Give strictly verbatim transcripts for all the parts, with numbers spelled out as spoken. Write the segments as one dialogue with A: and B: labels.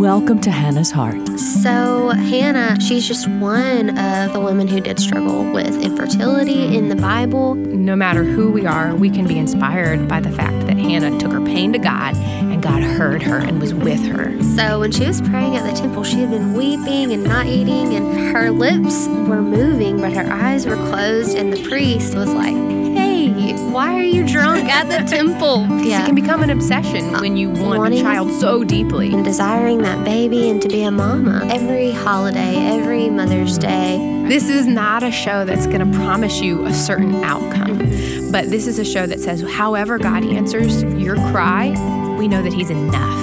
A: Welcome to Hannah's Heart.
B: So Hannah, she's just one of the women who did struggle with infertility in the Bible.
C: No matter who we are, we can be inspired by the fact that Hannah took her pain to God and God heard her and was with her.
B: So when she was praying at the temple, she had been weeping and not eating, and her lips were moving, but her eyes were closed, and the priest was like, hey, why are you drunk at the temple?
C: Yeah. It can become an obsession when you want Wanting a child so deeply.
B: And desiring that baby and to be a mama. Every holiday, every Mother's Day.
C: This is not a show that's going to promise you a certain outcome. Mm-hmm. But this is a show that says, however God answers your cry, we know that He's enough.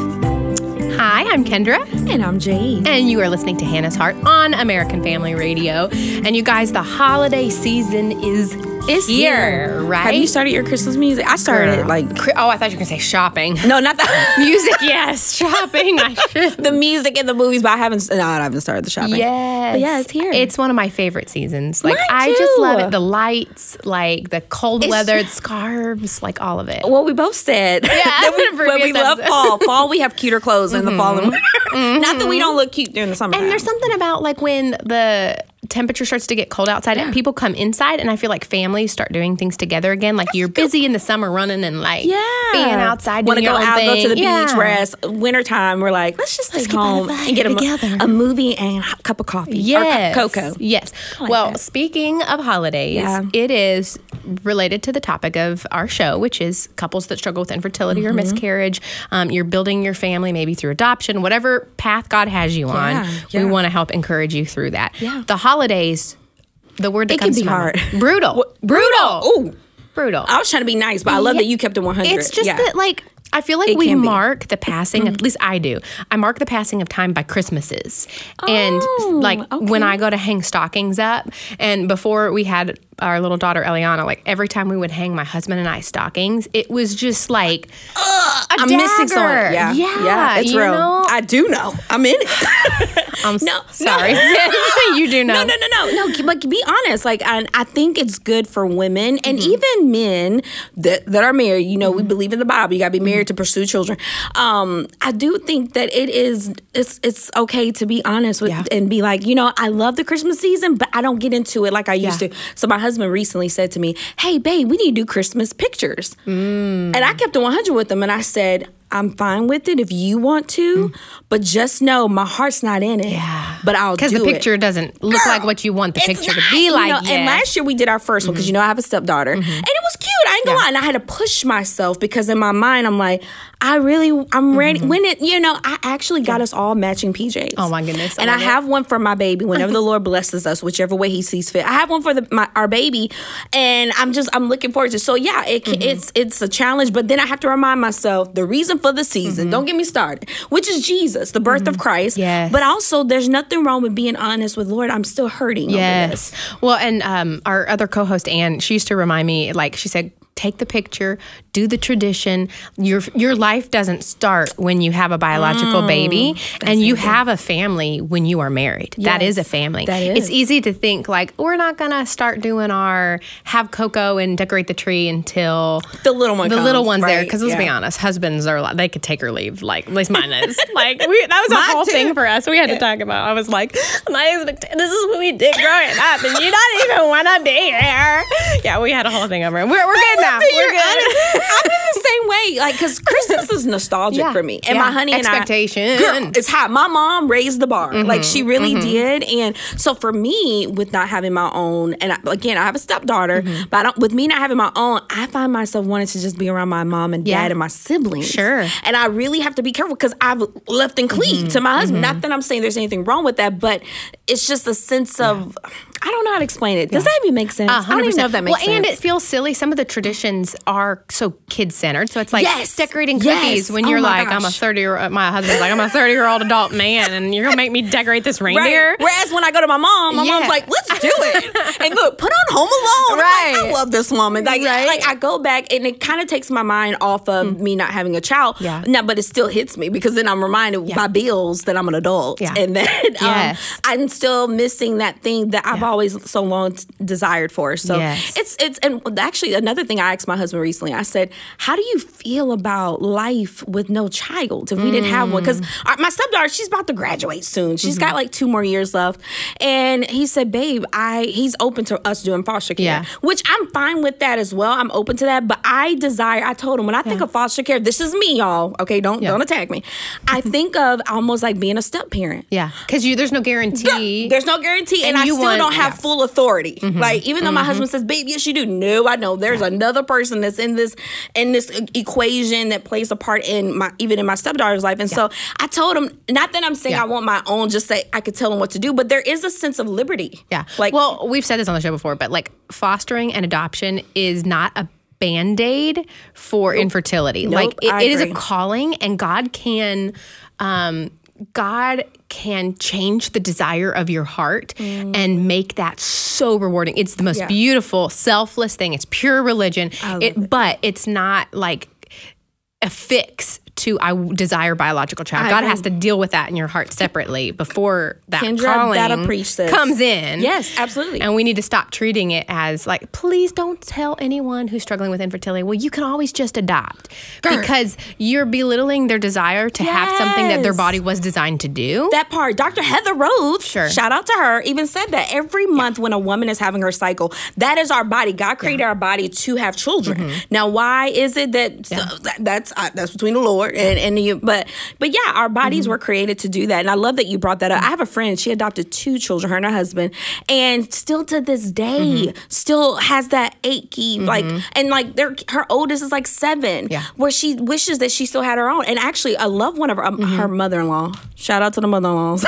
C: Hi, I'm Kendra.
D: And I'm Jade.
C: And you are listening to Hannah's Heart on American Family Radio. And you guys, the holiday season is
D: It's
C: here,
D: here,
C: right?
D: Have you started your Christmas music? I started
C: Girl.
D: like...
C: Oh, I thought you were going to say shopping.
D: No, not that.
C: Music, yes. Shopping, I should.
D: The music and the movies, but I haven't... No, I haven't started the shopping.
C: Yes.
D: But yeah, it's here.
C: It's one of my favorite seasons. Like,
D: Mine
C: I
D: too.
C: just love it. The lights, like the cold
D: It's
C: weather,
D: just-
C: the scarves, like all of it.
D: Well, we both said
C: Yeah,
D: that we,
C: in a
D: when we
C: previous
D: love
C: episode.
D: fall. Fall, we have cuter clothes in the fall and winter.
C: Mm-hmm.
D: Not that we don't look cute during the summer.
C: And there's something about like when the temperature starts to get cold outside and people come inside, and I feel like families start doing things together again. Like you're busy in the summer running and like
D: yeah.
C: being outside,
D: Want to
C: doing
D: go
C: your own
D: out,
C: thing.
D: go to the
C: Yeah.
D: beach, rest. Wintertime, we're like, let's just stay
C: Let's get by
D: home
C: the fire
D: and get a,
C: together.
D: a movie and a cup of coffee.
C: Yes.
D: Or cocoa.
C: Yes.
D: like
C: well,
D: that.
C: speaking of holidays,
D: Yeah.
C: it is related to the topic of our show, which is couples that struggle with infertility
D: Mm-hmm.
C: or miscarriage. Um, you're building your family maybe through adoption, whatever path God has you on.
D: Yeah, yeah.
C: We want to help encourage you through that.
D: Yeah.
C: The holidays, the word that
D: It can
C: comes
D: be
C: to my
D: hard.
C: mind- Brutal. Brutal.
D: Ooh.
C: Brutal.
D: I was trying to be nice, but I love
C: Yeah.
D: that you kept it one hundred.
C: It's just
D: yeah.
C: that, like, I feel like
D: It
C: we
D: can be.
C: mark the passing of, at least I do, I mark the passing of time by Christmases. And,
D: Oh,
C: like, when
D: okay.
C: I go to hang stockings up, and before we had our little daughter, Eliana, like, every time we would hang my husband and I stockings, it was just like,
D: Ugh,
C: a
D: I'm missing
C: dagger.
D: something. Yeah.
C: Yeah,
D: Yeah, it's
C: you
D: real.
C: know?
D: I do know. I'm in it.
C: I'm
D: No,
C: no, sorry. You do know.
D: No, no, no, no, no. But be honest. Like, I, I think it's good for women and
C: Mm-hmm.
D: even men that, that are married. You know, we believe in the Bible. You got to be married to pursue children. Um, I do think that it is. It's it's okay to be honest with
C: Yeah.
D: and be like, you know, I love the Christmas season, but I don't get into it like I used
C: Yeah.
D: to. So my husband recently said to me, "Hey, babe, we need to do Christmas pictures."
C: Mm.
D: And I kept it one hundred with him, and I said, I'm fine with it if you want to, but just know my heart's not in it.
C: Yeah.
D: But I'll do it.
C: Because the picture doesn't look
D: Girl,
C: like what you want the
D: it's
C: picture
D: not,
C: to be
D: you
C: like
D: know,
C: yet.
D: And last year we did our first one because, you know, I have a stepdaughter. And it was cute. I ain't gonna
C: Yeah.
D: lie. And I had to push myself because in my mind, I'm like, I really, I'm ready. When it, you know, I actually got us all matching P Js.
C: Oh, my goodness. I
D: And I
C: love it.
D: have one for my baby whenever the Lord blesses us, whichever way He sees fit. I have one for the my, our baby, and I'm just, I'm looking forward to it. So, yeah, it,
C: Mm-hmm.
D: it's it's a challenge, but then I have to remind myself the reason for the season,
C: Mm-hmm.
D: don't get me started, which is Jesus, the birth of Christ.
C: Yes.
D: But also, there's nothing wrong with being honest with, Lord, I'm still hurting over
C: Yes.
D: this.
C: Well, and um, our other co-host, Ann, she used to remind me, like, she said, take the picture, do the tradition. Your your life doesn't start when you have a biological baby, and you have a family when you are married. That
D: Yes,
C: is a family.
D: that is.
C: It's easy to think, like, we're not going to start doing our have cocoa and decorate the tree until
D: The little one
C: the
D: comes,
C: little one's there.
D: right,
C: Because let's be
D: yeah.
C: honest, husbands are like, they could take or leave. Like, at least mine is. Like, we, that was a
D: Mine
C: whole
D: too.
C: thing for us. We had to talk about. I was like, my expectation. This is what we did growing up, and you don't even want to be here. Yeah, we had a whole thing over. We're we're good now. We're good.
D: I'm in the same way, like, because Christmas is nostalgic
C: Yeah.
D: for me. And
C: Yeah.
D: my honey and
C: Expectation.
D: I, girl, it's hot. My mom raised the bar.
C: Mm-hmm.
D: Like, she really did. And so for me, with not having my own, and I, again, I have a stepdaughter,
C: Mm-hmm.
D: but I don't, with me not having my own, I find myself wanting to just be around my mom and dad
C: Yeah.
D: and my siblings.
C: Sure.
D: And I really have to be careful because I've left and cleaved
C: Mm-hmm.
D: to my husband. Not that I'm saying there's anything wrong with that, but it's just a sense of, I don't know how to explain it. Does that even make sense? I don't even know if that makes
C: well,
D: sense.
C: and it feels silly. Some of the traditions are so kid-centered. So it's like
D: Yes.
C: decorating
D: Yes.
C: cookies when
D: Oh
C: you're
D: my
C: like, I'm a
D: gosh.
C: thirty-year-old, my husband's like, I'm a thirty-year-old adult man, and you're going to make me decorate this reindeer?
D: Right. Whereas when I go to my mom, my
C: Yeah.
D: mom's like, let's do it. And look, put on Home Alone. I'm
C: Right.
D: like, I love this woman. Like,
C: Right.
D: like I go back and it kind of takes my mind off of me not having a child.
C: Yeah.
D: Now, but it still hits me because then I'm reminded by bills that I'm an adult.
C: Yeah.
D: And that um,
C: Yes.
D: I'm still missing that thing that I've
C: Yeah.
D: always so long t- desired for. So
C: Yes.
D: it's it's and actually another thing I asked my husband recently. I said, "How do you feel about life with no child if we didn't have one?" Because my stepdaughter, she's about to graduate soon. She's
C: Mm-hmm.
D: got like two more years left, and he said, "Babe, I he's open to us doing foster care,
C: Yeah.
D: which I'm fine with that as well. I'm open to that, but I desire. I told him when I think of foster care, this is me, y'all. Okay, don't
C: Yeah.
D: don't attack me. I think of almost like being a step parent."
C: Yeah, because you there's no guarantee.
D: There's no guarantee, and,
C: And
D: I
C: you
D: still
C: want-
D: don't have
C: yeah.
D: full authority. Like even though my husband says, "Babe, yes, you do." No, I know there's another person that's in this in this e- equation that plays a part in my even in my stepdaughter's life. And so I told him, not that I'm saying
C: Yeah.
D: I want my own, just say I could tell him what to do, but there is a sense of liberty.
C: Yeah.
D: like
C: well, we've said this on the show before, but like fostering and adoption is not a band-aid for infertility.
D: Nope,
C: like it,
D: I
C: it is a
D: agree.
C: calling, and God can um God can change the desire of your heart and make that so rewarding. It's the most
D: Yeah.
C: beautiful, selfless thing. It's pure religion.
D: love
C: It,
D: it.
C: but it's not like a fix to I desire biological child.
D: I
C: God
D: agree.
C: has to deal with that in your heart separately before that
D: Kendra,
C: calling
D: that'll preach, sis.
C: comes in.
D: Yes, absolutely.
C: And we need to stop treating it as like, please don't tell anyone who's struggling with infertility, well, you can always just adopt.
D: Girl.
C: Because you're belittling their desire to have something that their
D: Yes.
C: body was designed to do.
D: that part. Doctor Heather Rhodes,
C: Sure.
D: shout out to her, even said that every month when a woman is having her cycle, that is our body. God created our body to have children.
C: Mm-hmm.
D: Now, why is it that, so that that's uh, that's between the Lord and and you? But but yeah, our bodies
C: Mm-hmm.
D: were created to do that, and I love that you brought that up. I have a friend; she adopted two children, her and her husband, and still to this day,
C: Mm-hmm.
D: still has that achy like, and like their her oldest is like seven,
C: Yeah.
D: where she wishes that she still had her own. And actually, I love one of her, um,
C: Mm-hmm.
D: her mother-in-law. Shout out to the mother-in-laws.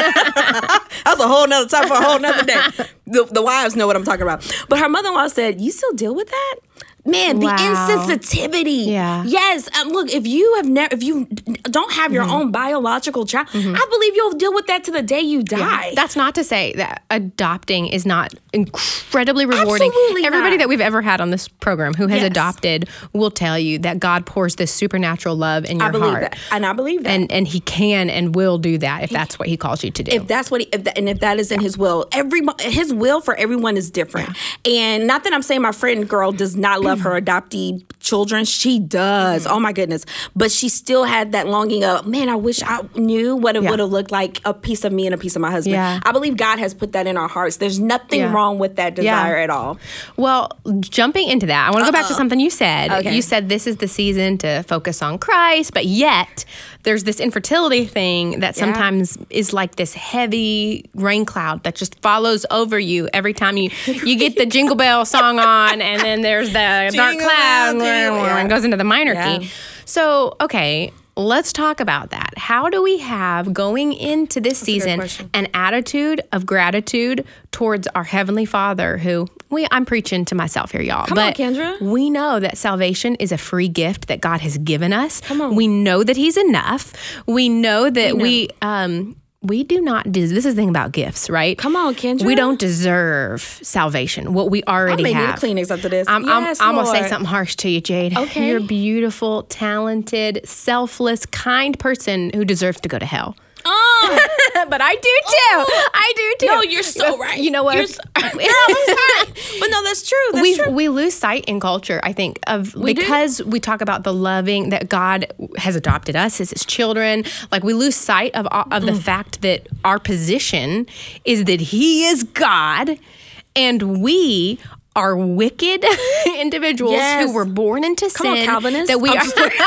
D: That's a whole nother time for a whole nother day. The, the wives know what I'm talking about. But her mother-in-law said, "You still deal with that?" Man, the
C: Wow.
D: insensitivity.
C: Yeah.
D: Yes. Um, look, if you have never, if you don't have your own biological child, I believe you'll deal with that to the day you die.
C: That's not to say that adopting is not incredibly rewarding.
D: Absolutely
C: Everybody
D: not.
C: that we've ever had on this program who has
D: Yes.
C: adopted will tell you that God pours this supernatural love in your
D: I believe
C: heart.
D: that, and I believe that.
C: And and he can and will do that if that's what he calls you to do.
D: If that's what he, if that, and if that is in his will, every his will for everyone is different. And not that I'm saying my friend girl does not love her adoptee children, she does. Oh my goodness, but she still had that longing of, man, I wish I knew what it
C: Yeah.
D: would have looked like, a piece of me and a piece of my husband.
C: Yeah.
D: I believe God has put that in our hearts. There's nothing
C: Yeah.
D: wrong with that desire at all.
C: Well, jumping into that, I want to go back to something you said.
D: Okay.
C: You said this is the season to focus on Christ, but yet there's this infertility thing that sometimes is like this heavy rain cloud that just follows over you every time you you get the Jingle Bell song on, and then there's the dark
D: Jingle
C: cloud
D: bell, jingle- yeah.
C: and goes into the minor
D: Yeah.
C: key. So, okay, let's talk about that. How do we have going into this
D: good
C: season
D: question.
C: an attitude of gratitude towards our Heavenly Father who we I'm preaching to myself here, y'all.
D: Come on,
C: but
D: Kendra.
C: we know that salvation is a free gift that God has given us.
D: Come on.
C: We know that He's enough. We know that
D: We
C: we, um we do not des- this is the thing about gifts, right?
D: Come on, Kendra.
C: We don't deserve salvation. What we
D: I
C: already
D: may need a
C: have.
D: Kleenex after this.
C: I'm,
D: Yes,
C: I'm, I'm gonna say
D: Lord.
C: something harsh to you, Jade.
D: Okay.
C: You're a beautiful, talented, selfless, kind person who deserves to go to hell.
D: Oh.
C: But I do too. I do too.
D: No, you're so right.
C: You know what?
D: You're so, girl, I'm sorry. But no, that's true. That's
C: we
D: true.
C: we lose sight in culture, I think, of
D: We do.
C: because we talk about the loving that God has adopted us as His children. Like we lose sight of of the fact that our position is that He is God, and we are wicked individuals
D: Yes.
C: who were born into
D: Come on,
C: sin.
D: Calvinists.
C: That we
D: I'm
C: are.
D: just playing.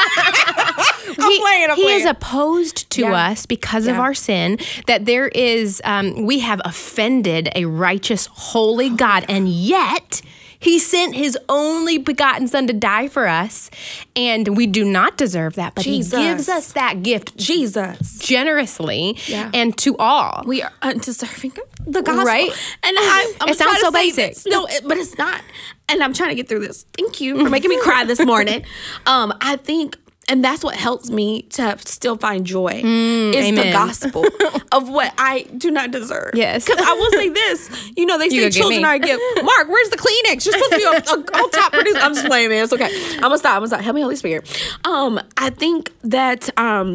D: I'm playing, I'm
C: he is
D: playing.
C: opposed to
D: Yeah.
C: us because of
D: Yeah.
C: our sin. That there is, um, we have offended a righteous, holy God, and yet He sent His only begotten Son to die for us, and we do not deserve that. But
D: Jesus.
C: He gives us that gift
D: Jesus.
C: generously
D: Yeah.
C: and to all.
D: We are undeserving of the gospel.
C: Right?
D: And I, I'm
C: It sounds
D: trying to
C: so
D: say
C: basic.
D: this. No, it, but it's not. And I'm trying to get through this. Thank you for making me cry this morning. Um, I think, and that's what helps me to still find joy, is the
C: amen.
D: gospel of what I do not deserve.
C: Yes.
D: Because I will say this. You know, they
C: You
D: say
C: go get
D: children
C: me.
D: are a gift. Mark, where's the Kleenex? You're supposed to be on, on, on top producer. I'm just playing, man. It's okay. I'm going to stop. I'm going to stop. Help me, Holy Spirit. Um, I think that... Um,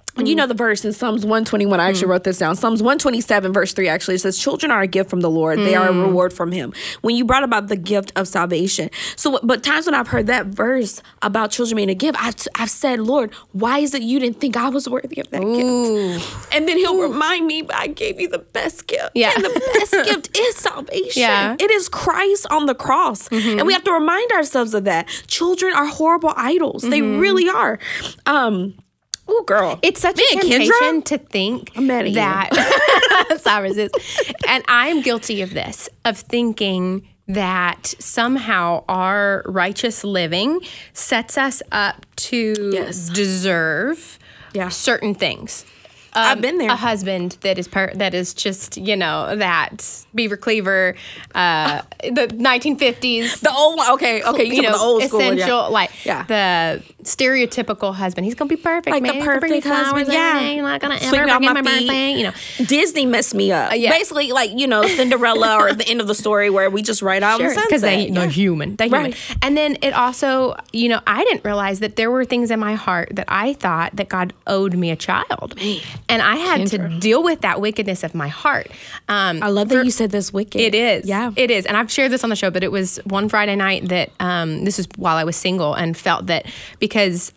D: You know the verse in Psalms one twenty-one. I actually mm. wrote this down. Psalms one twenty-seven, verse three, actually, it says, children are a gift from the Lord. Mm. They are a reward from him. When you brought about the gift of salvation. So, but times when I've heard that verse about children being a gift, I've, I've said, Lord, why is it you didn't think I was worthy of that Ooh. gift? And then he'll Ooh. remind me, but I gave you the best gift. Yeah. And the best gift is salvation. Yeah. It is Christ on the cross. Mm-hmm. And we have to remind ourselves of that. Children are horrible idols. Mm-hmm. They really are. Um, Oh, girl.
C: It's such
D: Me
C: a temptation to think
D: I'm mad at
C: that. Sorry, sis. And I'm guilty of this, of thinking that somehow our righteous living sets us up to
D: yes.
C: deserve
D: yeah.
C: certain things.
D: Um, I've been there.
C: A husband that is per- that is just, you know, that Beaver Cleaver, uh, the nineteen fifties.
D: The old one. Okay, okay. You, you know, the old school.
C: Essential,
D: yeah.
C: like
D: yeah.
C: the stereotypical husband. He's going to be perfect,
D: like
C: man.
D: the perfect husband. Yeah.
C: You're not going to
D: ever
C: forget my,
D: my
C: birthday. You know.
D: Disney messed me up. Uh, yeah. Basically, like, you know, Cinderella or the end of the story where we just write out sure, the sunset.
C: Because they, they're yeah. human. They're
D: right.
C: human. And then it also, you know, I didn't realize that there were things in my heart that I thought that God owed me a child. Man. And I had Kendra. to deal with that wickedness of my heart. Um,
D: I love that for, you said this wicked.
C: It is.
D: Yeah.
C: It is. And I've shared this on the show, but it was one Friday night that, um, this was while I was single, and felt that because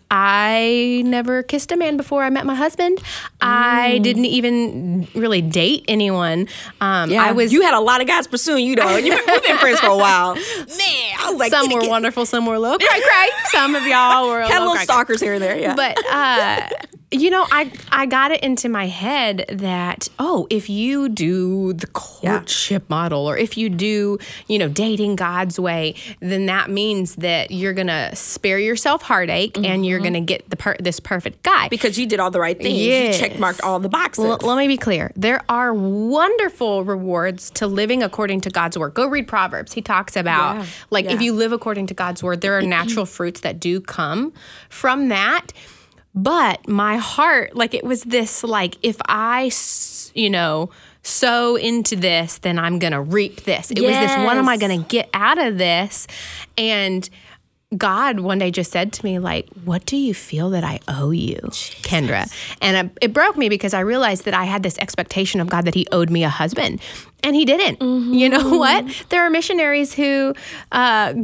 C: I never kissed a man before I met my husband, mm. I didn't even really date anyone. Um,
D: yeah.
C: I was.
D: You had a lot of guys pursuing you, though. You've been friends for a while. Man, I was like,
C: some were
D: get...
C: wonderful, some were low. Right, right. Some of y'all were a
D: had
C: little,
D: little stalkers here and there, yeah.
C: But, uh, you know, I I got it into my head that, oh, if you do the courtship yeah. model, or if you do, you know, dating God's way, then that means that you're going to spare yourself heartache mm-hmm. and you're going to get the per- this perfect guy.
D: Because you did all the right things.
C: Yes.
D: You checkmarked all the boxes.
C: Well, let me be clear. There are wonderful rewards to living according to God's word. Go read Proverbs. He talks about, yeah. like, yeah. if you live according to God's word, there are natural fruits that do come from that. But my heart, like, it was this, like, if I, you know, sow into this, then I'm going to reap this. It yes. was this, what am I going to get out of this? And God one day just said to me, like, what do you feel that I owe you, Jesus. Kendra? And it broke me because I realized that I had this expectation of God that he owed me a husband. And he didn't. Mm-hmm. You know what? There are missionaries who uh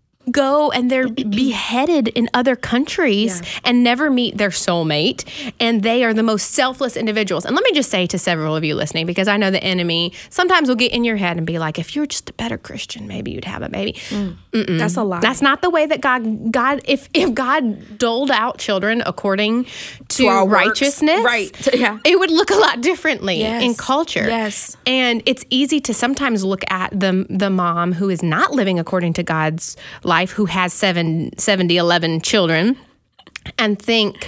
C: go and they're beheaded in other countries yeah. and never meet their soulmate, and they are the most selfless individuals. And let me just say to several of you listening, because I know the enemy sometimes will get in your head and be like, if you're just a better Christian, maybe you'd have a baby.
D: Mm. That's a lie.
C: That's not the way that God, God, if if God doled out children according to,
D: to our
C: righteousness,
D: right. yeah.
C: it would look a lot differently
D: yes.
C: in culture.
D: Yes.
C: And it's easy to sometimes look at the the mom who is not living according to God's life, who has seven, seventy, eleven children, and think,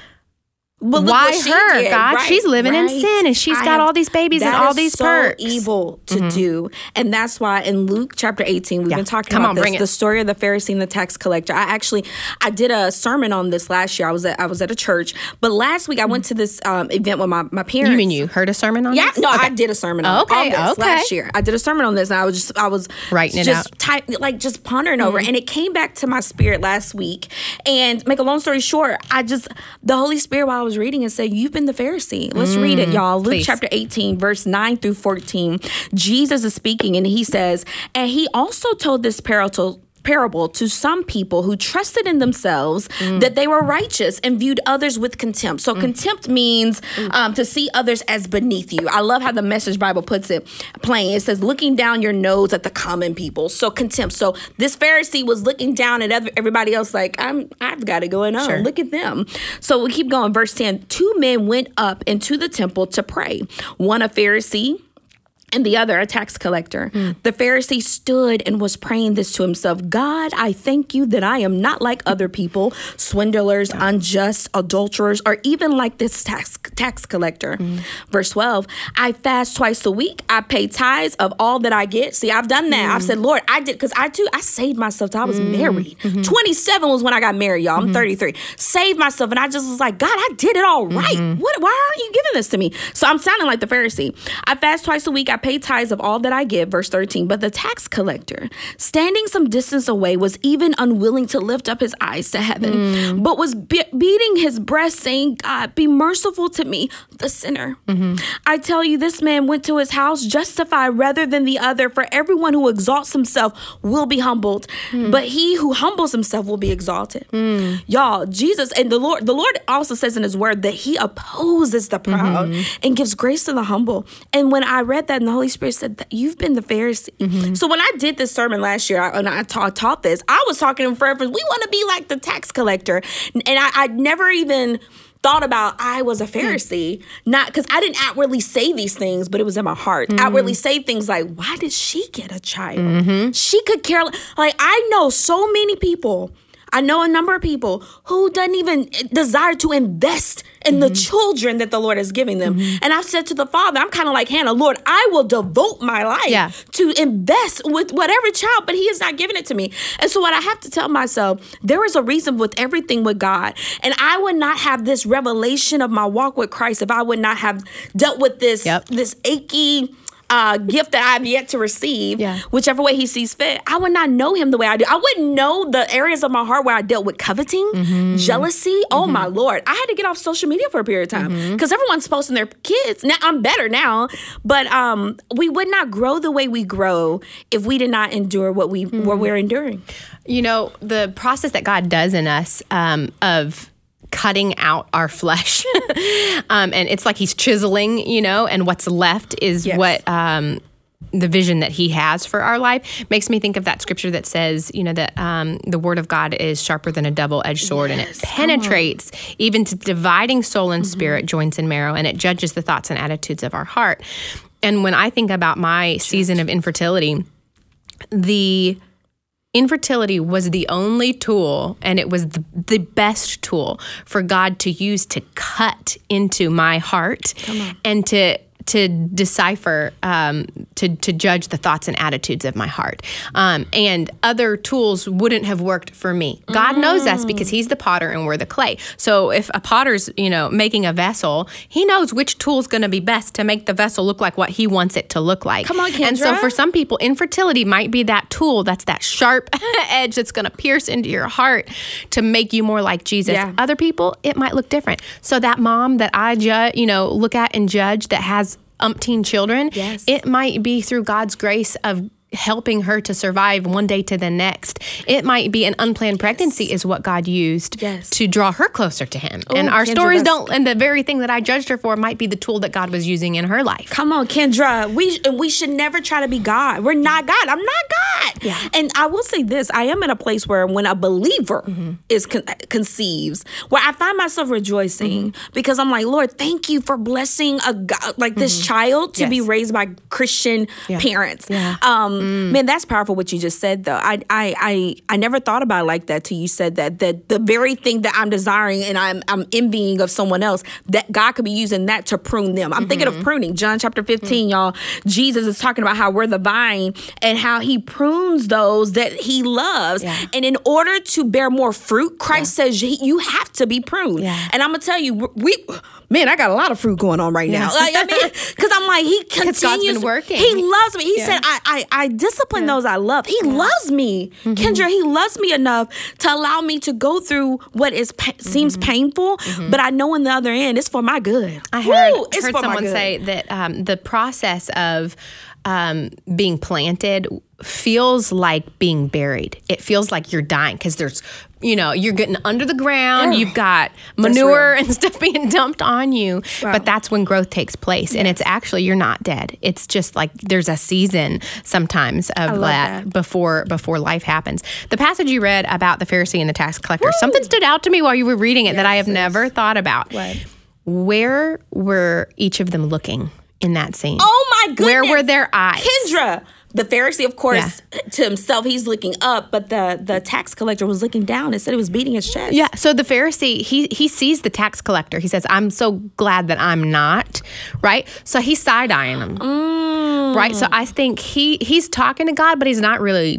D: well,
C: why her,
D: did.
C: God?
D: Right,
C: she's living
D: right.
C: in sin, and she's
D: I
C: got
D: have,
C: all these babies and all these
D: so
C: perks.
D: Evil to
C: mm-hmm.
D: do, and that's why in Luke chapter eighteen, we've
C: yeah.
D: been talking
C: Come
D: about
C: on,
D: this,
C: bring it.
D: the story of the Pharisee and the tax collector. I actually, I did a sermon on this last year. I was at, I was at a church, but last week I went to this um, event with my, my parents.
C: You mean you heard a sermon on
D: yeah,
C: this?
D: no,
C: okay.
D: I did a sermon on,
C: okay,
D: on this
C: okay.
D: last year. I did a sermon on this, and I was just, I was
C: writing
D: just
C: it out,
D: type, like just pondering mm-hmm. over, it. And it came back to my spirit last week. And make a long story short, I just the Holy Spirit while I was reading it said, "You've been the Pharisee." Let's mm, read it, y'all. Luke
C: please.
D: chapter eighteen, verse nine through fourteen. Jesus is speaking, and he says, "And he also told this parable parable to some people who trusted in themselves mm. that they were righteous and viewed others with contempt." So mm. contempt means um, to see others as beneath you. I love how the Message Bible puts it plain. It says, looking down your nose at the common people. So contempt. So this Pharisee was looking down at other, everybody else like, I'm, I've got it going on. Sure. Look at them. So we keep going. Verse ten, two men went up into the temple to pray. One a Pharisee, and the other, a tax collector. Mm. The Pharisee stood and was praying this to himself: God, I thank you that I am not like other people, swindlers, yeah. unjust, adulterers, or even like this tax tax collector. Mm. Verse twelve, I fast twice a week. I pay tithes of all that I get. See, I've done that. Mm. I've said, Lord, I did, because I too, I saved myself till I was mm. married. Mm-hmm. twenty-seven was when I got married, y'all. I'm mm-hmm. thirty-three. Saved myself, and I just was like, God, I did it all right. Mm-hmm. What? Why aren't you giving this to me? So I'm sounding like the Pharisee. I fast twice a week. I pay tithes of all that I give, verse thirteen. But the tax collector, standing some distance away, was even unwilling to lift up his eyes to heaven, mm. but was be- beating his breast, saying, God, be merciful to me, the sinner. Mm-hmm. I tell you, this man went to his house justified rather than the other. For everyone who exalts himself will be humbled, mm. but he who humbles himself will be exalted. Mm. Y'all, Jesus and the Lord, the Lord also says in his word that he opposes the proud mm-hmm. and gives grace to the humble. And when I read that, and the Holy Spirit said that you've been the Pharisee. Mm-hmm. So when I did this sermon last year, and I taught, taught this, I was talking in reference, we want to be like the tax collector. And I, I'd never even thought about I was a Pharisee, mm-hmm. not because I didn't outwardly say these things, but it was in my heart. Mm-hmm. Outwardly say things like, why did she get a child? Mm-hmm. She could care. Like, I know so many people, I know a number of people who doesn't even desire to invest in mm-hmm. the children that the Lord is giving them. Mm-hmm. And I've said to the Father, I'm kind of like Hannah, Lord, I will devote my life yeah. to invest with whatever child, but He is not giving it to me. And so what I have to tell myself, there is a reason with everything with God. And I would not have this revelation of my walk with Christ if I would not have dealt with this, yep. this achy Uh, gift that I've yet to receive, yeah. whichever way He sees fit. I would not know Him the way I do. I wouldn't know the areas of my heart where I dealt with coveting, mm-hmm. jealousy. Mm-hmm. Oh my Lord. I had to get off social media for a period of time because mm-hmm. everyone's posting their kids. Now I'm better now, but um, we would not grow the way we grow if we did not endure what we mm-hmm. what we're enduring.
C: You know, the process that God does in us um, of cutting out our flesh. um, and it's like He's chiseling, you know, and what's left is yes. what um, the vision that He has for our life. Makes me think of that scripture that says, you know, that um, the word of God is sharper than a double-edged sword, yes. and it penetrates even to dividing soul and mm-hmm. spirit, joints and marrow, and it judges the thoughts and attitudes of our heart. And when I think about my season of infertility, the infertility was the only tool, and it was the, the best tool for God to use to cut into my heart and to to decipher, um, to to judge the thoughts and attitudes of my heart. Um, and other tools wouldn't have worked for me. God mm. knows us because He's the potter and we're the clay. So if a potter's, you know, making a vessel, he knows which tool's going to be best to make the vessel look like what he wants it to look like.
D: Come on, Kendra.
C: And so for some people, infertility might be that tool that's that sharp edge that's going to pierce into your heart to make you more like Jesus. Yeah. Other people, it might look different. So that mom that I ju- you know, look at and judge that has umpteen children, yes. it might be through God's grace of helping her to survive one day to the next. It might be an unplanned pregnancy yes. is what God used yes. to draw her closer to Him. Ooh, and our Kendra, stories don't, and the very thing that I judged her for might be the tool that God was using in her life.
D: Come on, Kendra. We we should never try to be God. We're not God. I'm not God. Yeah. And I will say this, I am in a place where when a believer mm-hmm. is con- conceives, where I find myself rejoicing mm-hmm. because I'm like, Lord, thank you for blessing a God, like this mm-hmm. child to yes. be raised by Christian yeah. parents. Yeah. Um, Mm. Man, that's powerful what you just said, though. I I I, I never thought about it like that till you said that. That the very thing that I'm desiring and I'm I'm envying of someone else, that God could be using that to prune them. I'm mm-hmm. thinking of pruning. John chapter fifteen, mm-hmm. y'all. Jesus is talking about how we're the vine and how He prunes those that He loves. Yeah. And in order to bear more fruit, Christ yeah. says you have to be pruned. Yeah. And I'm going to tell you, we... Man, I got a lot of fruit going on right now. Like, I mean, because I'm like, He continues.
C: God's been working.
D: He loves me. He yeah. said, I, I, I discipline yeah. those I love. He yeah. loves me. Mm-hmm. Kendra, He loves me enough to allow me to go through what is pa- mm-hmm. seems painful, mm-hmm. but I know in the other end, it's for my good.
C: I heard, Woo, heard someone say that um, the process of um, being planted feels like being buried. It feels like you're dying because there's, you know, you're getting under the ground. Ugh. You've got manure and stuff being dumped on you. Wow. But that's when growth takes place. Yes. And it's actually, you're not dead. It's just like there's a season sometimes of that, that before before life happens. The passage you read about the Pharisee and the tax collector, Woo. something stood out to me while you were reading it yes, that I have sis. never thought about. What? Where were each of them looking in that scene?
D: Oh my goodness.
C: Where were their eyes?
D: Kendra. The Pharisee, of course, yeah. to himself, he's looking up, but the, the tax collector was looking down and said he was beating his chest.
C: Yeah, so the Pharisee, he he sees the tax collector. He says, I'm so glad that I'm not, right? So he's side-eyeing him, mm. right? So I think he he's talking to God, but he's not really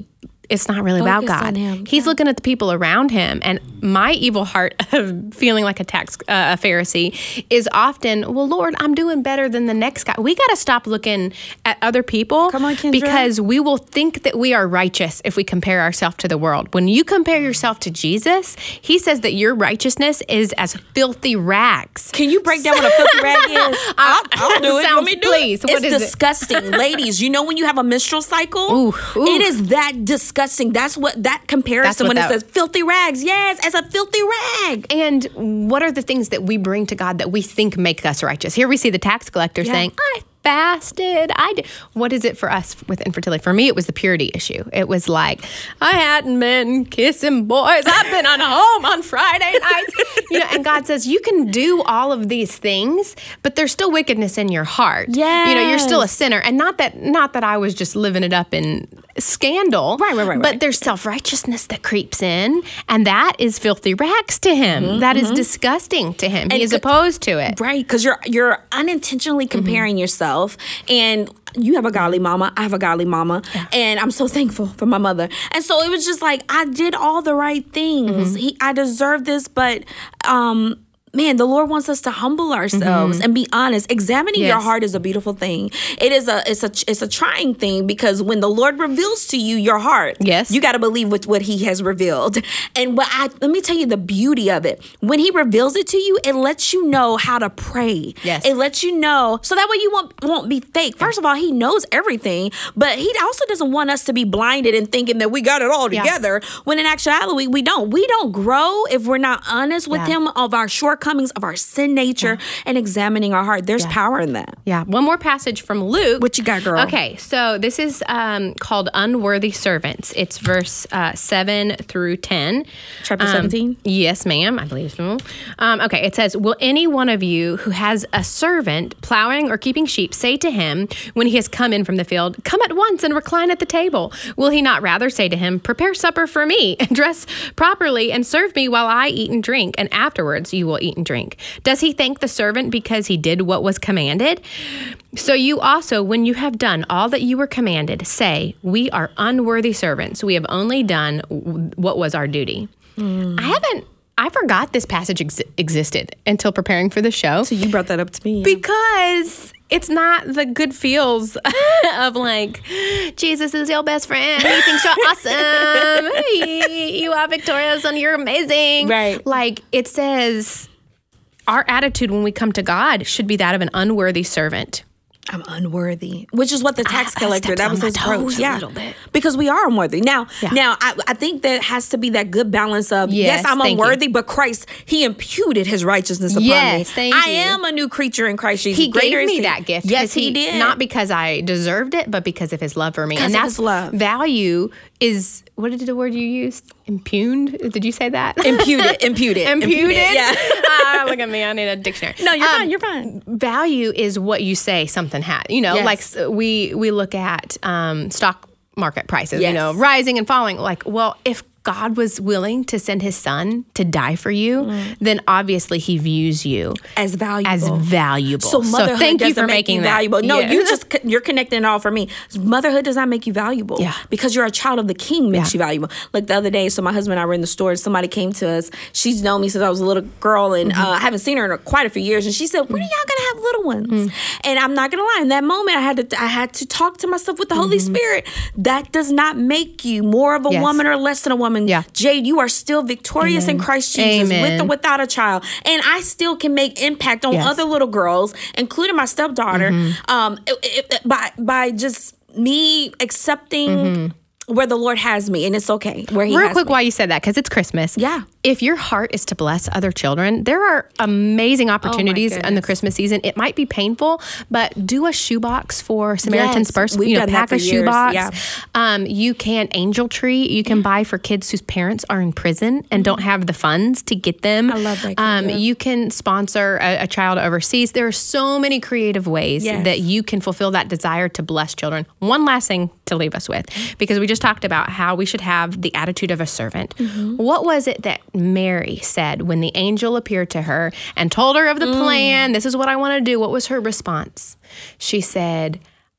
C: it's not really about
D: Focus on
C: God.
D: him.
C: He's
D: Yeah.
C: looking at the people around him. And my evil heart of feeling like a tax uh, a Pharisee is often, well, Lord, I'm doing better than the next guy. We got to stop looking at other people.
D: Come on, Kendra.
C: Because we will think that we are righteous if we compare ourselves to the world. When you compare yourself to Jesus, he says that your righteousness is as filthy rags.
D: Can you break down what a filthy rag is? I'll, I'll do it. You
C: Sounds-
D: want me to do
C: please.
D: it?
C: What
D: It's
C: is it?
D: disgusting. Ladies, you know when you have a menstrual cycle?
C: Ooh, ooh.
D: It is that disgusting. That's what that comparison
C: what
D: when
C: that-
D: it says filthy rags. Yes, as a filthy rag.
C: And what are the things that we bring to God that we think make us righteous? Here we see the tax collector
D: Yeah.
C: saying, I fasted. I did. What is it for us with infertility? For me, it was the purity issue. It was like, I hadn't been kissing boys. I've been on home on Friday nights. You know, and God says, you can do all of these things, but there's still wickedness in your heart. You know, you're still a
D: Yes.
C: sinner. And not that not that I was just living it up in scandal.
D: Right, right, right,
C: But
D: right.
C: there's self-righteousness that creeps in, and that is filthy rags to him. That is disgusting to him. He is
D: c-
C: opposed to it.
D: Right, because you're you're unintentionally comparing yourself, and you have a godly mama. I have a godly mama, and I'm so thankful for my mother. And so it was just like I did all the right things. He, I deserve this, but um, man, the Lord wants us to humble ourselves and be honest. Examining your
C: Yes.
D: heart is a beautiful thing. It is a it's a it's a trying thing because when the Lord reveals to you your heart,
C: Yes.
D: you got to believe with what He has revealed. And what I let me tell you the beauty of it. When He reveals it to you, it lets you know how to pray.
C: Yes.
D: It lets you know so that way you won't won't be fake. First of all, He knows everything, but He also doesn't want us to be blinded and thinking that we got it all
C: Yeah.
D: together. When in actuality, we don't. We don't grow if we're not honest with
C: Yeah.
D: Him of our shortcomings, of our sin nature, and examining our heart. There's power in that.
C: Yeah. One more passage from Luke.
D: What you got, girl?
C: Okay, so this is um, called Unworthy Servants. It's verse uh, seven through ten.
D: Chapter
C: Um,
D: seventeen?
C: Yes, ma'am. I believe so. Um, okay, it says, will any one of you who has a servant plowing or keeping sheep say to him when he has come in from the field, come at once and recline at the table? Will he not rather say to him, prepare supper for me, and dress properly, and serve me while I eat and drink, and afterwards you will eat and drink? Does he thank the servant because he did what was commanded? So you also, when you have done all that you were commanded, say, we are unworthy servants. We have only done w- what was our duty. I haven't, I forgot this passage ex- existed until preparing for the show.
D: So you brought that up to me.
C: Because it's not the good feels of like, Jesus is your best friend. He thinks you're awesome. He- you are victorious and you're amazing.
D: Right.
C: Like it says, our attitude when we come to God should be that of an unworthy servant.
D: I'm unworthy, which is what the tax
C: I
D: collector,
C: stepped
D: that
C: on
D: was
C: my
D: his
C: toes
D: approach.
C: a
D: Yeah.
C: little bit.
D: Because we are unworthy. Now,
C: Yeah.
D: now I, I think that has to be that good balance of, yes,
C: Yes,
D: I'm
C: thank you.
D: unworthy, but Christ, He imputed His righteousness upon me.
C: Yes, thank
D: I
C: you.
D: am a new creature in Christ Jesus.
C: He
D: Greater
C: gave
D: is
C: me
D: He.
C: that gift.
D: Yes,
C: 'cause
D: he, did.
C: Not because I deserved it, but because of his love for me.
D: Because
C: and
D: of
C: that's
D: his love.
C: value is, what did the word you used? Impugned? Did you say that?
D: Imputed, imputed,
C: Imputed?
D: Yeah.
C: Ah, look at me. I need a dictionary.
D: No, you're
C: Um,
D: fine. You're fine.
C: Value is what you say something had. You know,
D: Yes.
C: like s- we we look at um, stock market prices,
D: Yes.
C: you know, rising and falling. Like, well, if God was willing to send his son to die for you,
D: Mm.
C: then obviously he views you
D: As valuable.
C: as valuable.
D: So motherhood
C: thank you
D: doesn't
C: for
D: make
C: making
D: you
C: that
D: valuable. No,
C: Yeah.
D: you just you're connecting it all for me. Motherhood does not make you valuable.
C: Yeah.
D: Because you're a child of the King makes
C: Yeah.
D: you valuable. Like the other day, so my husband and I were in the store and somebody came to us. She's known me since I was a little girl, and
C: Mm-hmm.
D: uh, I haven't seen her in quite a few years. And she said, "When are y'all gonna have little ones?"
C: Mm.
D: And I'm not gonna lie. In that moment, I had to I had to talk to myself with the Holy Spirit. That does not make you more of a
C: Mm-hmm. Yes.
D: woman or less than a woman.
C: Yeah.
D: Jade, you are still victorious in Christ Jesus,
C: Amen.
D: with or without a child, and I still can make impact on
C: Yes.
D: other little girls, including my stepdaughter, um, it- it- by by just me accepting where the Lord has me, and it's okay where He
C: Real
D: has
C: quick
D: me.
C: while you said that, because it's Christmas.
D: Yeah.
C: If your heart is to bless other children, there are amazing opportunities in the
D: goodness.
C: Christmas season. It might be painful, but do a shoebox for Samaritan's
D: Yes,
C: Purse.
D: we've
C: You know,
D: done that
C: pack
D: for
C: a
D: years,
C: shoebox.
D: yeah.
C: Um, you can angel tree. You can buy for kids whose parents are in prison and don't have the funds to get them.
D: I love that kid,
C: Um,
D: yeah.
C: You can sponsor a, a child overseas. There are so many creative ways
D: Yes.
C: that you can fulfill that desire to bless children. One last thing to leave us with, because we just talked about how we should have the attitude of a servant.
D: Mm-hmm.
C: What was it that Mary said when the angel appeared to her and told her of the
D: Mm.
C: plan? This is what I want to do. What was her response? She said,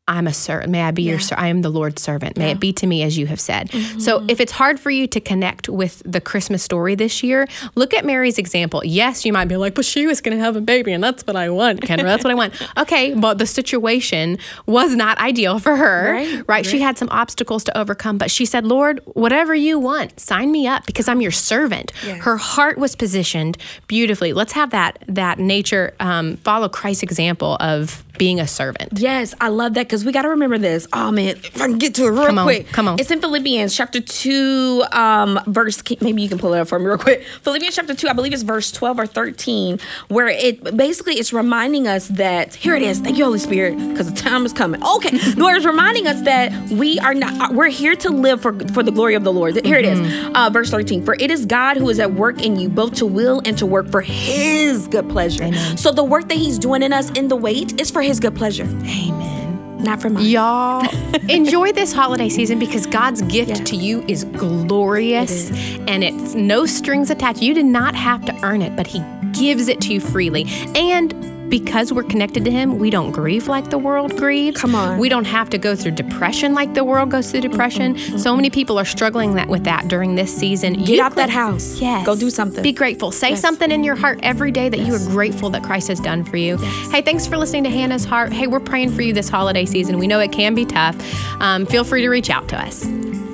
C: I'm a servant. May I be
D: Yeah.
C: your servant. I am the Lord's servant. May
D: Yeah.
C: it be to me as you have said. So if it's hard for you to connect with the Christmas story this year, look at Mary's example. Yes, you might be like, but she was going to have a baby and that's what I want, Kendra. That's what I want. Okay, but the situation was not ideal for her,
D: Right,
C: right?
D: right.
C: She had some obstacles to overcome, but she said, Lord, whatever you want, sign me up because I'm your servant.
D: Yes.
C: Her heart was positioned beautifully. Let's have that, that nature um, follow Christ's example of being a servant.
D: Yes, I love that because we got to remember this. Oh man, if I can get to it real
C: Come on,
D: quick.
C: come on.
D: It's in Philippians chapter two, um, verse. Maybe you can pull it up for me real quick. Philippians chapter two, I believe it's verse twelve or thirteen, where it basically it's reminding us that here it is. Thank you, Holy Spirit, because the time is coming. Okay, Lord is reminding us that we are not. We're here to live for for the glory of the Lord. Here
C: Mm-hmm.
D: it is, uh, verse thirteen. For it is God who is at work in you, both to will and to work for His good pleasure.
C: Amen.
D: So the work that He's doing in us in the wait is for His good pleasure.
C: Amen.
D: Not for mine.
C: Y'all, enjoy this holiday season because God's gift
D: Yes.
C: to you is glorious and it's no strings attached. You did not have to earn it, but He gives it to you freely. And because we're connected to Him, we don't grieve like the world grieves.
D: Come on.
C: We don't have to go through depression like the world goes through depression. Mm-hmm. So many people are struggling that with that during this season.
D: Get
C: You
D: out
C: could-
D: that house.
C: Yes.
D: Go do something.
C: Be grateful. Say
D: Yes.
C: something in your heart every day that you are grateful that Christ has done for you. Hey, thanks for listening to Hannah's Heart. Hey, we're praying for you this holiday season. We know it can be tough. Um, feel free to reach out to us.